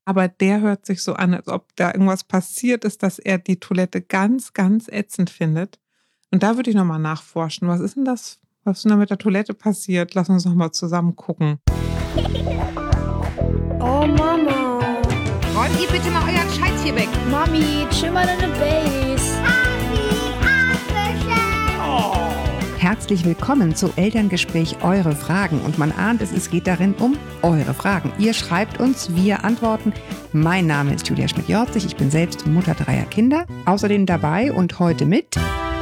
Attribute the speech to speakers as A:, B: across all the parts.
A: Aber der hört sich so an, als ob da irgendwas passiert ist, dass er die Toilette ganz, ganz ätzend findet. Und da würde ich nochmal nachforschen. Was ist denn das? Was ist denn da mit der Toilette passiert? Lass uns nochmal zusammen gucken.
B: Oh Mama.
C: Räumt ihr bitte mal euren Scheiß hier weg.
B: Mami, chill mal deine Base.
D: Herzlich willkommen zu Elterngespräch Eure Fragen. Und man ahnt es geht darin um eure Fragen. Ihr schreibt uns, wir antworten. Mein Name ist Julia Schmidt-Jorzig. Ich bin selbst Mutter 3 Kinder. Außerdem dabei und heute mit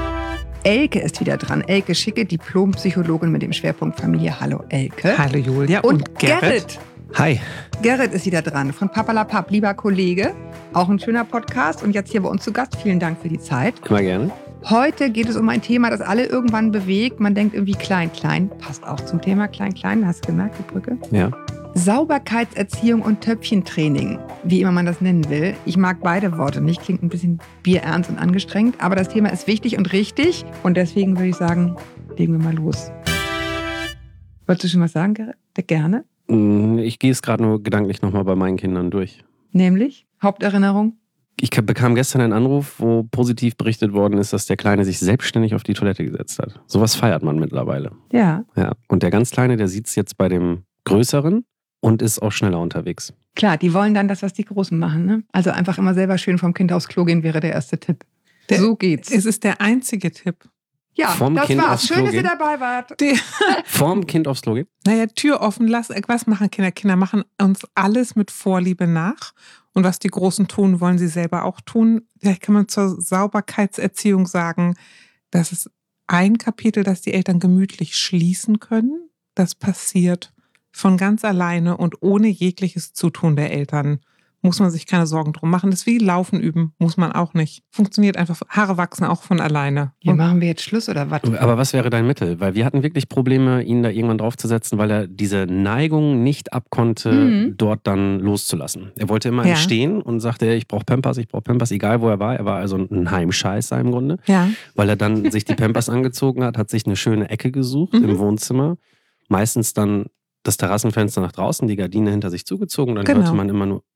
D: Elke ist wieder dran. Elke Schicke, Diplompsychologin mit dem Schwerpunkt Familie. Hallo Elke.
A: Hallo Julia und Gerrit.
D: Hi. Gerrit ist wieder dran von Papalapap, lieber Kollege. Auch ein schöner Podcast und jetzt hier bei uns zu Gast. Vielen Dank für die Zeit.
E: Immer gerne.
D: Heute geht es um ein Thema, das alle irgendwann bewegt. Man denkt irgendwie klein, klein. Passt auch zum Thema klein, klein. Hast du gemerkt, die Brücke?
E: Ja.
D: Sauberkeitserziehung und Töpfchentraining, wie immer man das nennen will. Ich mag beide Worte nicht, klingt ein bisschen bierernst und angestrengt, aber das Thema ist wichtig und richtig und deswegen würde ich sagen, legen wir mal los. Wolltest du schon was sagen, Gerrit? Gerne?
E: Ich gehe es gerade nur gedanklich nochmal bei meinen Kindern durch.
D: Nämlich? Haupterinnerung?
E: Ich bekam gestern einen Anruf, wo positiv berichtet worden ist, dass der Kleine sich selbstständig auf die Toilette gesetzt hat. Sowas feiert man mittlerweile.
D: Ja.
E: Und der ganz Kleine, der sieht es jetzt bei dem Größeren und ist auch schneller unterwegs.
D: Klar, die wollen dann das, was die Großen machen. Ne? Also einfach immer selber schön vom Kind aufs Klo gehen, wäre der erste Tipp. So geht's.
A: Es ist der einzige Tipp.
D: Ja,
E: Vorm
D: das
E: Kind
D: war's.
E: aufs
D: Schön,
E: Klo
D: dass ihr
E: gehen.
D: dabei wart.
E: Vorm Kind aufs Klo gehen?
A: Naja, Tür offen lassen. Was machen Kinder? Kinder machen uns alles mit Vorliebe nach. Und was die Großen tun, wollen sie selber auch tun. Vielleicht kann man zur Sauberkeitserziehung sagen, das ist ein Kapitel, das die Eltern gemütlich schließen können. Das passiert von ganz alleine und ohne jegliches Zutun der Eltern. Muss man sich keine Sorgen drum machen. Das ist wie Laufen üben, muss man auch nicht. Funktioniert einfach, Haare wachsen auch von alleine.
D: Ja, machen wir jetzt Schluss oder was?
E: Aber was wäre dein Mittel? Weil wir hatten wirklich Probleme, ihn da irgendwann draufzusetzen, weil er diese Neigung nicht abkonnte, dort dann loszulassen. Er wollte immer stehen und sagte, ich brauche Pampers, egal wo er war. Er war also ein Heimscheißer im Grunde.
A: Ja.
E: Weil er dann sich die Pampers angezogen hat sich eine schöne Ecke gesucht im Wohnzimmer. Meistens dann das Terrassenfenster nach draußen, die Gardine hinter sich zugezogen. Dann hörte man immer nur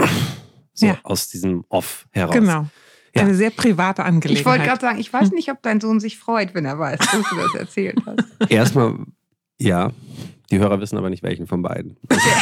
E: aus diesem Off heraus.
A: Genau.
E: Ja.
A: Eine sehr private Angelegenheit.
D: Ich wollte gerade sagen, ich weiß nicht, ob dein Sohn sich freut, wenn er weiß, dass du das erzählt hast.
E: Erstmal, ja. Die Hörer wissen aber nicht, welchen von beiden.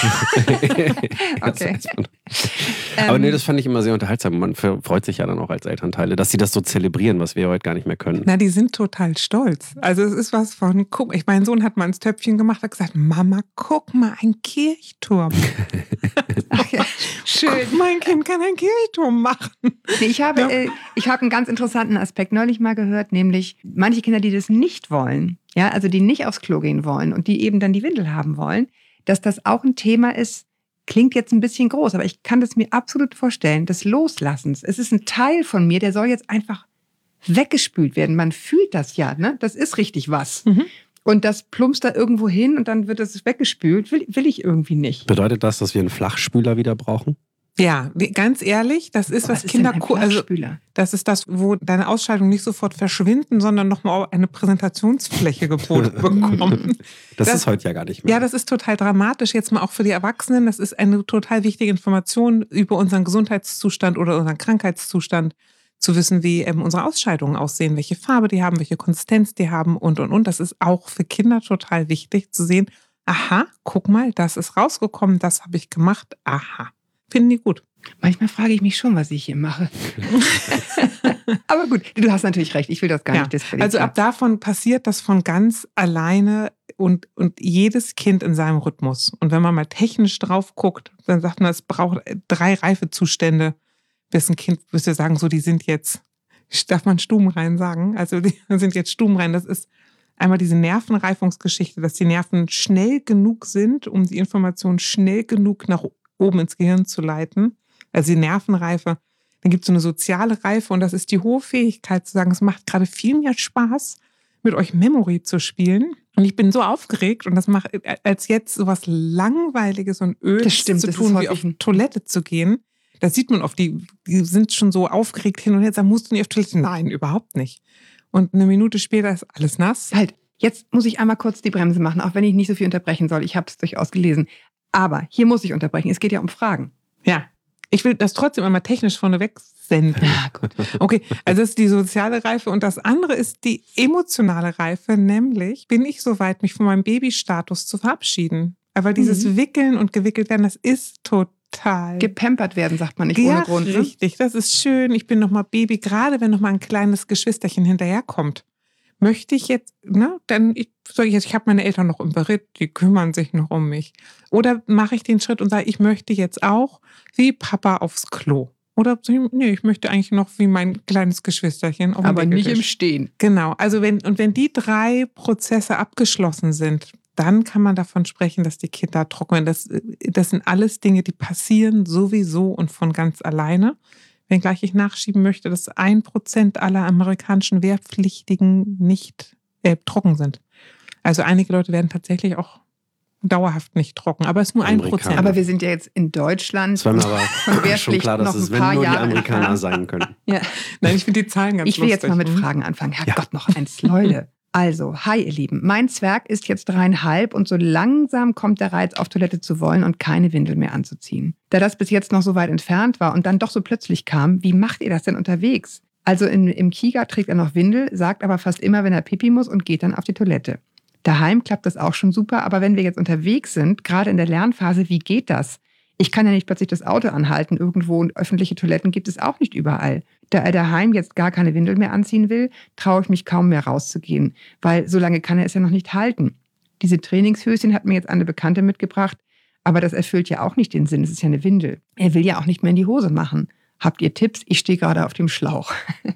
D: Okay.
E: Aber nee, das fand ich immer sehr unterhaltsam. Man freut sich ja dann auch als Elternteile, dass sie das so zelebrieren, was wir heute gar nicht mehr können.
A: Na, die sind total stolz. Also es ist was von, guck, mein Sohn hat mal ins Töpfchen gemacht, hat gesagt, Mama, guck mal, ein Kirchturm.
D: Ach ja, schön.
A: Guck, mein Kind kann einen Kirchturm machen.
D: Nee, ich habe einen ganz interessanten Aspekt neulich mal gehört, nämlich manche Kinder, die das nicht wollen, ja, also die nicht aufs Klo gehen wollen und die eben dann die Windel haben wollen, dass das auch ein Thema ist, klingt jetzt ein bisschen groß, aber ich kann das mir absolut vorstellen, des Loslassens. Es ist ein Teil von mir, der soll jetzt einfach weggespült werden. Man fühlt das ja, ne? Das ist richtig was. Und das plumpst da irgendwo hin und dann wird es weggespült. Will ich irgendwie nicht.
E: Bedeutet das, dass wir einen Flachspüler wieder brauchen?
A: Ja, ganz ehrlich, das ist, was Kinder, also das ist das, wo deine Ausscheidungen nicht sofort verschwinden, sondern nochmal eine Präsentationsfläche geboten bekommen.
E: Das ist heute ja gar nicht mehr.
A: Ja, das ist total dramatisch, jetzt mal auch für die Erwachsenen. Das ist eine total wichtige Information über unseren Gesundheitszustand oder unseren Krankheitszustand, zu wissen, wie unsere Ausscheidungen aussehen, welche Farbe die haben, welche Konsistenz die haben und. Das ist auch für Kinder total wichtig zu sehen, aha, guck mal, das ist rausgekommen, das habe ich gemacht, aha. Finden die gut.
D: Manchmal frage ich mich schon, was ich hier mache. Aber gut, du hast natürlich recht, ich will das gar nicht diskreditieren.
A: Also ab davon passiert das von ganz alleine und jedes Kind in seinem Rhythmus. Und wenn man mal technisch drauf guckt, dann sagt man, es braucht 3 Reifezustände, bis ein Kind, bis wir sagen, so die sind jetzt, darf man stubenrein sagen, also die sind jetzt stubenrein. Das ist einmal diese Nervenreifungsgeschichte, dass die Nerven schnell genug sind, um die Information schnell genug nach oben ins Gehirn zu leiten, also die Nervenreife. Dann gibt es so eine soziale Reife und das ist die hohe Fähigkeit zu sagen, es macht gerade viel mehr Spaß, mit euch Memory zu spielen. Und ich bin so aufgeregt und das macht als jetzt sowas Langweiliges und Ödes zu tun, wie auf Toilette zu gehen. Da sieht man oft, die sind schon so aufgeregt hin und her, sagen, musst du nicht auf Toilette? Nein, überhaupt nicht. Und eine Minute später ist alles nass.
D: Halt, jetzt muss ich einmal kurz die Bremse machen, auch wenn ich nicht so viel unterbrechen soll. Ich habe es durchaus gelesen. Aber hier muss ich unterbrechen. Es geht ja um Fragen.
A: Ja. Ich will das trotzdem einmal technisch vorneweg senden.
D: Ja, gut.
A: Okay, also das ist die soziale Reife und das andere ist die emotionale Reife, nämlich bin ich soweit, mich von meinem Babystatus zu verabschieden. Aber dieses Wickeln und gewickelt werden, das ist total...
D: Gepampert werden, sagt man nicht ohne Grund. Ne?
A: Richtig, das ist schön. Ich bin nochmal Baby, gerade wenn nochmal ein kleines Geschwisterchen hinterherkommt. Möchte ich jetzt, ich habe meine Eltern noch im Beritt, die kümmern sich noch um mich. Oder mache ich den Schritt und sage, ich möchte jetzt auch wie Papa aufs Klo. Oder nee, ich möchte eigentlich noch wie mein kleines Geschwisterchen auf dem
D: Aber nicht
A: Wickeltisch.
D: im Stehen.
A: Genau, also wenn die 3 Prozesse abgeschlossen sind, dann kann man davon sprechen, dass die Kinder trocken werden. Das sind alles Dinge, die passieren sowieso und von ganz alleine. Wenngleich ich nachschieben möchte, dass 1% aller amerikanischen Wehrpflichtigen nicht trocken sind. Also einige Leute werden tatsächlich auch dauerhaft nicht trocken, aber es ist nur 1%.
D: Aber wir sind ja jetzt in Deutschland.
E: Es war mir aber schon klar, dass es, wenn nur die Amerikaner sein können.
D: Ja.
A: Nein, ich finde die Zahlen ganz lustig.
D: Ich will jetzt mal mit Fragen anfangen. Herrgott, noch eins, Leute. Also, hi ihr Lieben, mein Zwerg ist jetzt 3,5 und so langsam kommt der Reiz, auf Toilette zu wollen und keine Windel mehr anzuziehen. Da das bis jetzt noch so weit entfernt war und dann doch so plötzlich kam, wie macht ihr das denn unterwegs? Also im Kiga trägt er noch Windel, sagt aber fast immer, wenn er Pipi muss und geht dann auf die Toilette. Daheim klappt das auch schon super, aber wenn wir jetzt unterwegs sind, gerade in der Lernphase, wie geht das? Ich kann ja nicht plötzlich das Auto anhalten irgendwo und öffentliche Toiletten gibt es auch nicht überall. Da er daheim jetzt gar keine Windel mehr anziehen will, traue ich mich kaum mehr rauszugehen, weil so lange kann er es ja noch nicht halten. Diese Trainingshöschen hat mir jetzt eine Bekannte mitgebracht, aber das erfüllt ja auch nicht den Sinn, es ist ja eine Windel. Er will ja auch nicht mehr in die Hose machen. Habt ihr Tipps? Ich stehe gerade auf dem Schlauch.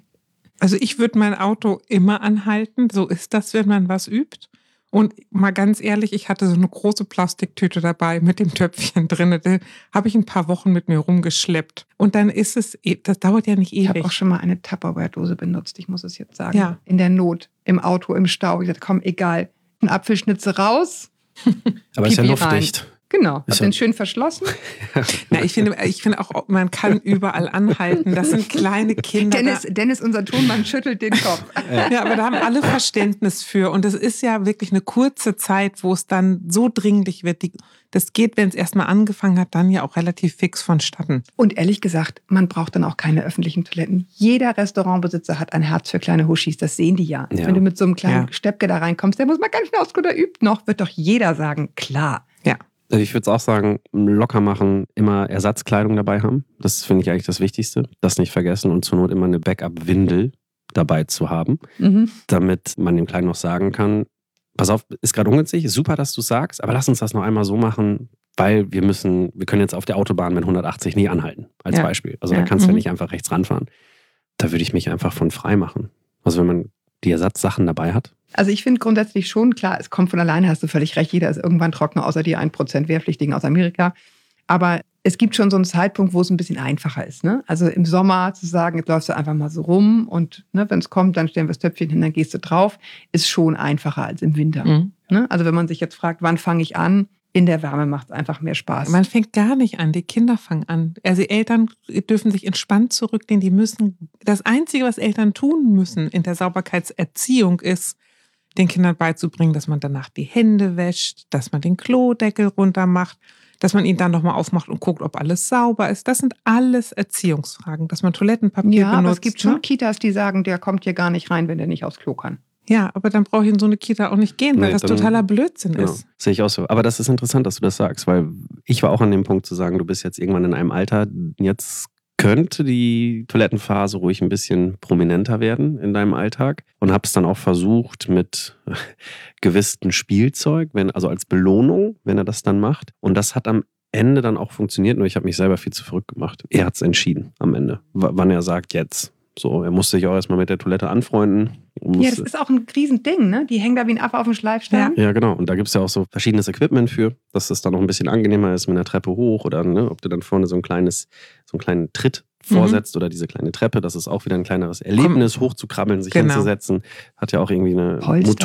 A: Also ich würde mein Auto immer anhalten, so ist das, wenn man was übt. Und mal ganz ehrlich, ich hatte so eine große Plastiktüte dabei mit dem Töpfchen drin. Da habe ich ein paar Wochen mit mir rumgeschleppt. Und dann ist es, das dauert ja nicht ewig.
D: Ich habe auch schon mal eine Tupperware-Dose benutzt, ich muss es jetzt sagen.
A: Ja.
D: In der Not, im Auto, im Stau. Ich dachte, komm, egal, ein Apfelschnitze raus.
E: Aber ist ja
D: Pipi
E: luftdicht.
D: rein. Genau, hab den schön verschlossen.
A: Na, ich finde auch, man kann überall anhalten. Das sind kleine Kinder.
D: Dennis, unser Tonmann, schüttelt den Kopf.
A: Ja, aber da haben alle Verständnis für. Und es ist ja wirklich eine kurze Zeit, wo es dann so dringlich wird. Das geht, wenn es erstmal angefangen hat, dann ja auch relativ fix vonstatten.
D: Und ehrlich gesagt, man braucht dann auch keine öffentlichen Toiletten. Jeder Restaurantbesitzer hat ein Herz für kleine Huschis, das sehen die ja. Wenn du mit so einem kleinen Steppke da reinkommst, der muss mal ganz schnell aufs Klo, der übt noch, wird doch jeder sagen, klar.
A: Ja.
E: Also ich würde es auch sagen, locker machen, immer Ersatzkleidung dabei haben. Das finde ich eigentlich das Wichtigste. Das nicht vergessen und zur Not immer eine Backup-Windel dabei zu haben, damit man dem Kleinen noch sagen kann, pass auf, ist gerade ungünstig, ist super, dass du es sagst, aber lass uns das noch einmal so machen, weil wir können jetzt auf der Autobahn mit 180 nie anhalten, als Beispiel. Also da kannst du ja nicht einfach rechts ranfahren. Da würde ich mich einfach von frei machen. Also wenn man die Ersatzsachen dabei hat.
D: Also ich finde grundsätzlich schon, klar, es kommt von alleine, hast du völlig recht, jeder ist irgendwann trocken, außer die 1% Wehrpflichtigen aus Amerika. Aber es gibt schon so einen Zeitpunkt, wo es ein bisschen einfacher ist. Ne? Also im Sommer zu sagen, jetzt läufst du einfach mal so rum und ne, wenn es kommt, dann stellen wir das Töpfchen hin, dann gehst du drauf, ist schon einfacher als im Winter. Ne? Also wenn man sich jetzt fragt, wann fange ich an? In der Wärme macht es einfach mehr Spaß.
A: Man fängt gar nicht an, die Kinder fangen an. Also Eltern dürfen sich entspannt zurücklehnen, die müssen, das Einzige, was Eltern tun müssen in der Sauberkeitserziehung ist, den Kindern beizubringen, dass man danach die Hände wäscht, dass man den Klodeckel runter macht, dass man ihn dann nochmal aufmacht und guckt, ob alles sauber ist. Das sind alles Erziehungsfragen, dass man Toilettenpapier benutzt.
D: Aber es gibt schon Kitas, die sagen, der kommt hier gar nicht rein, wenn der nicht aufs Klo kann.
A: Ja, aber dann brauche ich in so eine Kita auch nicht gehen, weil das totaler Blödsinn ist.
E: Sehe ich auch so. Aber das ist interessant, dass du das sagst, weil ich war auch an dem Punkt zu sagen, du bist jetzt irgendwann in einem Alter, jetzt könnte die Toilettenphase ruhig ein bisschen prominenter werden in deinem Alltag und habe es dann auch versucht mit gewissem Spielzeug, also als Belohnung, wenn er das dann macht. Und das hat am Ende dann auch funktioniert, nur ich habe mich selber viel zu verrückt gemacht. Er hat es entschieden am Ende, wann er sagt jetzt. So, er musste sich auch erstmal mit der Toilette anfreunden.
D: Ja, das ist auch ein Riesending, ne? Die hängen da wie ein Affe auf dem Schleifstein.
E: Ja, genau. Und da gibt es ja auch so verschiedenes Equipment für, dass es dann noch ein bisschen angenehmer ist mit einer Treppe hoch oder ne, ob du dann vorne so einen kleinen Tritt vorsetzt oder diese kleine Treppe. Das ist auch wieder ein kleineres Erlebnis, hochzukrabbeln, sich hinzusetzen. Hat ja auch irgendwie eine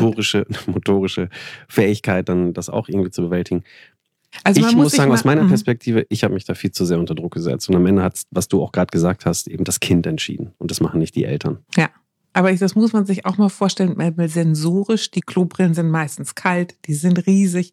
E: motorische Fähigkeit, dann das auch irgendwie zu bewältigen. Also ich muss sagen, aus meiner Perspektive, ich habe mich da viel zu sehr unter Druck gesetzt. Und am Ende hat, was du auch gerade gesagt hast, eben das Kind entschieden. Und das machen nicht die Eltern.
A: Ja, aber das muss man sich auch mal vorstellen, weil sensorisch, die Klobrillen sind meistens kalt, die sind riesig.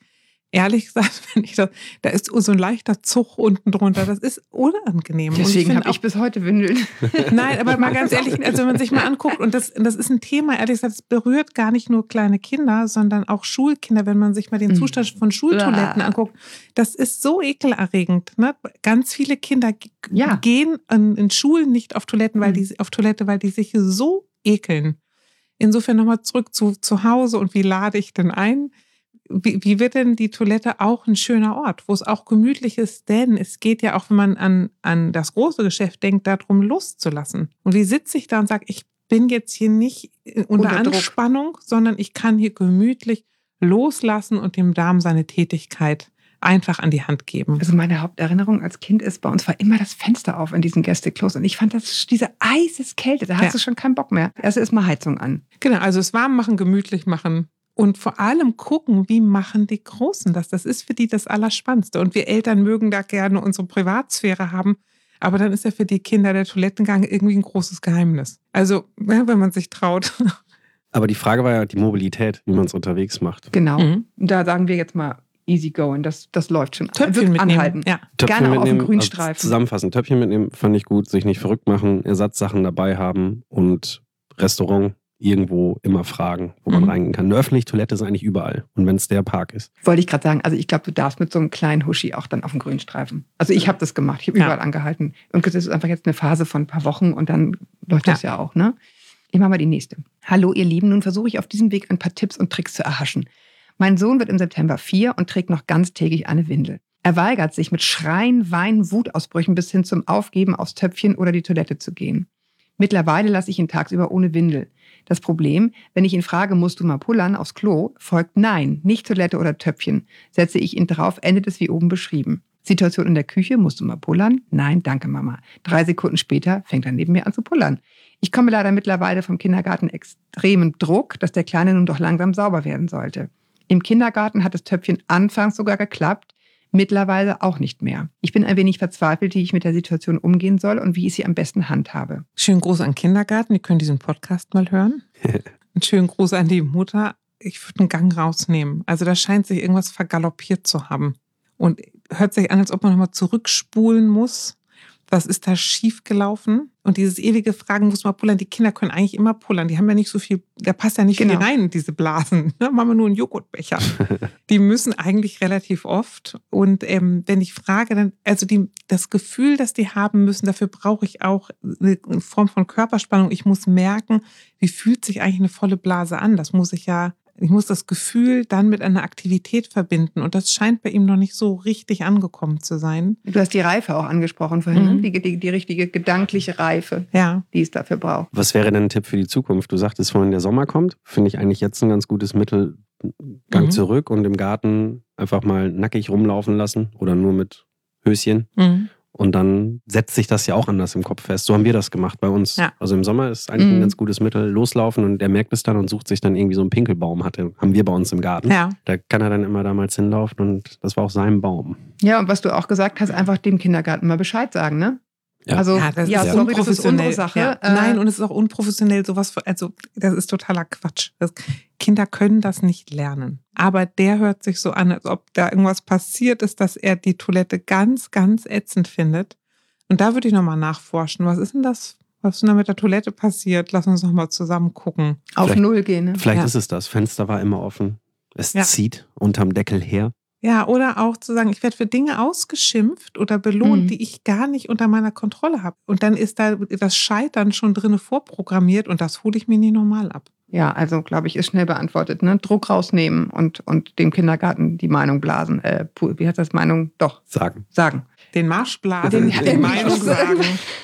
A: ehrlich gesagt, finde ich das, da ist so ein leichter Zug unten drunter. Das ist unangenehm.
D: Deswegen habe ich bis heute Windeln.
A: Nein, aber mal ganz ehrlich, also wenn man sich mal anguckt, und das ist ein Thema, ehrlich gesagt, das berührt gar nicht nur kleine Kinder, sondern auch Schulkinder, wenn man sich mal den Zustand von Schultoiletten anguckt. Das ist so ekelerregend. Ne? Ganz viele Kinder gehen in Schulen nicht auf Toiletten, weil die sich so ekeln. Insofern nochmal zurück zu Hause und wie lade ich denn ein? Wie wird denn die Toilette auch ein schöner Ort, wo es auch gemütlich ist? Denn es geht ja auch, wenn man an das große Geschäft denkt, darum loszulassen. Und wie sitze ich da und sage, ich bin jetzt hier nicht unter Anspannung, sondern ich kann hier gemütlich loslassen und dem Darm seine Tätigkeit einfach an die Hand geben.
D: Also meine Haupterinnerung als Kind ist, bei uns war immer das Fenster auf in diesen Gästeklos. Und ich fand diese Eiseskälte, da hast du schon keinen Bock mehr. Erst ist mal Heizung an.
A: Genau, also es warm machen, gemütlich machen. Und vor allem gucken, wie machen die Großen das? Das ist für die das Allerspannendste. Und wir Eltern mögen da gerne unsere Privatsphäre haben. Aber dann ist ja für die Kinder der Toilettengang irgendwie ein großes Geheimnis. Also, wenn man sich traut.
E: Aber die Frage war ja die Mobilität, wie man es unterwegs macht.
D: Genau. Und da sagen wir jetzt mal easy going. Das läuft schon.
A: Töpfchen mitnehmen.
D: Anhalten.
E: Ja.
D: Gerne auf dem Grünstreifen.
E: Also zusammenfassend, Töpfchen mitnehmen fand ich gut. Sich nicht verrückt machen, Ersatzsachen dabei haben und Restaurant irgendwo immer fragen, wo man reingehen kann. Eine öffentliche Toilette ist eigentlich überall. Und wenn es der Park ist.
D: Wollte ich gerade sagen, also ich glaube, du darfst mit so einem kleinen Huschi auch dann auf dem Grünstreifen. Also ich habe das gemacht. Ich habe überall angehalten. Und das ist einfach jetzt eine Phase von ein paar Wochen und dann läuft das ja auch, ne? Ich mache mal die nächste. Hallo ihr Lieben, nun versuche ich auf diesem Weg ein paar Tipps und Tricks zu erhaschen. Mein Sohn wird im September 4 und trägt noch ganztägig eine Windel. Er weigert sich mit Schreien, Weinen, Wutausbrüchen bis hin zum Aufgeben aufs Töpfchen oder die Toilette zu gehen. Mittlerweile lasse ich ihn tagsüber ohne Windel. Das Problem, wenn ich ihn frage, musst du mal pullern aufs Klo, folgt nein, nicht Toilette oder Töpfchen. Setze ich ihn drauf, endet es wie oben beschrieben. Situation in der Küche, musst du mal pullern? Nein, danke Mama. 3 Sekunden später fängt er neben mir an zu pullern. Ich komme leider mittlerweile vom Kindergarten extremen Druck, dass der Kleine nun doch langsam sauber werden sollte. Im Kindergarten hat das Töpfchen anfangs sogar geklappt, mittlerweile auch nicht mehr. Ich bin ein wenig verzweifelt, wie ich mit der Situation umgehen soll und wie ich sie am besten handhabe.
A: Schönen Gruß an den Kindergarten, die können diesen Podcast mal hören. Einen schönen Gruß an die Mutter. Ich würde einen Gang rausnehmen. Also da scheint sich irgendwas vergaloppiert zu haben. Und hört sich an, als ob man nochmal zurückspulen muss. Was ist da schiefgelaufen? Und dieses ewige Fragen, muss man pullern? Die Kinder können eigentlich immer pullern. Die haben ja nicht so viel, da passt ja nicht viel rein in diese Blasen. Da machen wir nur einen Joghurtbecher. Die müssen eigentlich relativ oft. Und wenn ich frage, dann, also das Gefühl, das die haben müssen, dafür brauche ich auch eine Form von Körperspannung. Ich muss merken, wie fühlt sich eigentlich eine volle Blase an? Das muss ich muss das Gefühl dann mit einer Aktivität verbinden. Und das scheint bei ihm noch nicht so richtig angekommen zu sein.
D: Du hast die Reife auch angesprochen vorhin, die richtige gedankliche Reife, die es dafür braucht.
E: Was wäre denn ein Tipp für die Zukunft? Du sagtest vorhin, der Sommer kommt. Finde ich eigentlich jetzt ein ganz gutes Mittel. Gang zurück und im Garten einfach mal nackig rumlaufen lassen oder nur mit Höschen. Und dann setzt sich das ja auch anders im Kopf fest. So haben wir das gemacht bei uns. Ja. Also im Sommer ist eigentlich ein ganz gutes Mittel, loslaufen und der merkt es dann und sucht sich dann irgendwie so einen Pinkelbaum, haben wir bei uns im Garten. Ja. Da kann er dann immer damals hinlaufen und das war auch sein Baum.
D: Ja, und was du auch gesagt hast, einfach dem Kindergarten mal Bescheid sagen, ne?
E: Ja.
D: Also,
A: das ist
D: sorry, das ist unsere Sache.
A: Ja. Nein, und es ist auch unprofessionell, also das ist totaler Quatsch. Kinder können das nicht lernen. Aber der hört sich so an, als ob da irgendwas passiert ist, dass er die Toilette ganz, ganz ätzend findet. Und da würde ich nochmal nachforschen. Was ist denn das? Was ist denn da mit der Toilette passiert? Lass uns nochmal zusammen gucken.
D: Auf Null gehen, ne?
E: Vielleicht ist es das. Fenster war immer offen. Es zieht unterm Deckel her.
A: Ja, oder auch zu sagen, ich werde für Dinge ausgeschimpft oder belohnt, die ich gar nicht unter meiner Kontrolle habe. Und dann ist da das Scheitern schon drin vorprogrammiert und das hole ich mir nie normal ab.
D: Ja, also glaube ich, ist schnell beantwortet. Ne? Druck rausnehmen und dem Kindergarten die Meinung blasen. Wie heißt das Meinung? Doch. Sagen.
A: Den Marsch blasen, die Meinung sagen.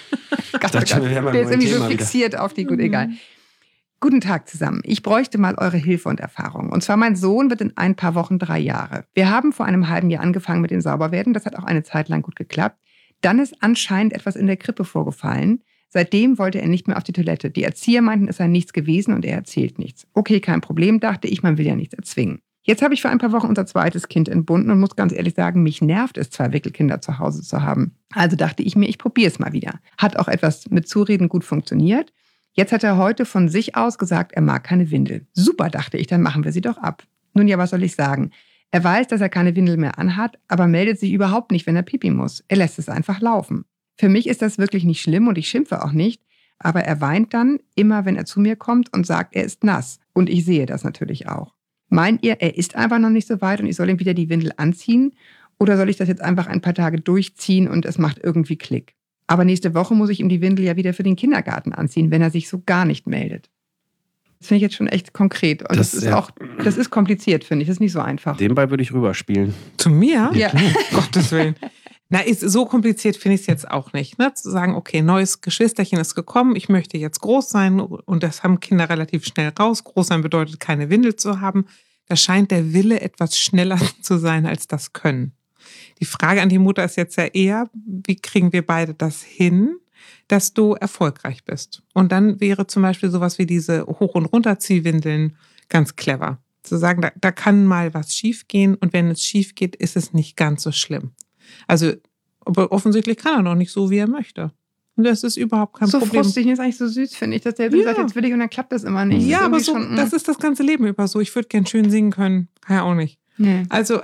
D: Der ist irgendwie so fixiert auf die, gut, egal. Guten Tag zusammen. Ich bräuchte mal eure Hilfe und Erfahrung. Und zwar mein Sohn wird in ein paar Wochen 3 Jahre. Wir haben vor einem halben Jahr angefangen mit dem Sauberwerden. Das hat auch eine Zeit lang gut geklappt. Dann ist anscheinend etwas in der Krippe vorgefallen. Seitdem wollte er nicht mehr auf die Toilette. Die Erzieher meinten, es sei nichts gewesen und er erzählt nichts. Okay, kein Problem, dachte ich, man will ja nichts erzwingen. Jetzt habe ich vor ein paar Wochen unser zweites Kind entbunden und muss ganz ehrlich sagen, mich nervt es, 2 Wickelkinder zu Hause zu haben. Also dachte ich mir, ich probiere es mal wieder. Hat auch etwas mit Zureden gut funktioniert. Jetzt hat er heute von sich aus gesagt, er mag keine Windel. Super, dachte ich, dann machen wir sie doch ab. Nun ja, was soll ich sagen? Er weiß, dass er keine Windel mehr anhat, aber meldet sich überhaupt nicht, wenn er Pipi muss. Er lässt es einfach laufen. Für mich ist das wirklich nicht schlimm und ich schimpfe auch nicht, aber er weint dann immer, wenn er zu mir kommt und sagt, er ist nass. Und ich sehe das natürlich auch. Meint ihr, er ist einfach noch nicht so weit und ich soll ihm wieder die Windel anziehen? Oder soll ich das jetzt einfach ein paar Tage durchziehen und es macht irgendwie Klick? Aber nächste Woche muss ich ihm die Windel ja wieder für den Kindergarten anziehen, wenn er sich so gar nicht meldet. Das finde ich jetzt schon echt konkret. Und das ist kompliziert, finde ich. Das ist nicht so einfach.
E: Den Ball würde ich rüberspielen.
A: Zu mir?
D: Ja.
A: Gottes Willen. Na, so kompliziert finde ich es jetzt auch nicht. Ne? Zu sagen, okay, neues Geschwisterchen ist gekommen, ich möchte jetzt groß sein und das haben Kinder relativ schnell raus. Groß sein bedeutet, keine Windel zu haben. Da scheint der Wille etwas schneller zu sein als das Können. Die Frage an die Mutter ist jetzt ja eher, wie kriegen wir beide das hin, dass du erfolgreich bist? Und dann wäre zum Beispiel sowas wie diese Hoch- und Runterziehwindeln ganz clever. Zu sagen, da kann mal was schief gehen und wenn es schief geht, ist es nicht ganz so schlimm. Also, aber offensichtlich kann er noch nicht so, wie er möchte. Und das ist überhaupt kein Problem.
D: So frustig, das ist eigentlich so süß, finde ich, dass der sagt, jetzt will ich und dann klappt das immer nicht.
A: Ja, aber so,
D: schon,
A: das ist das ganze Leben über so. Ich würde gern schön singen können. Kann ja auch nicht.
D: Nee.
A: Also,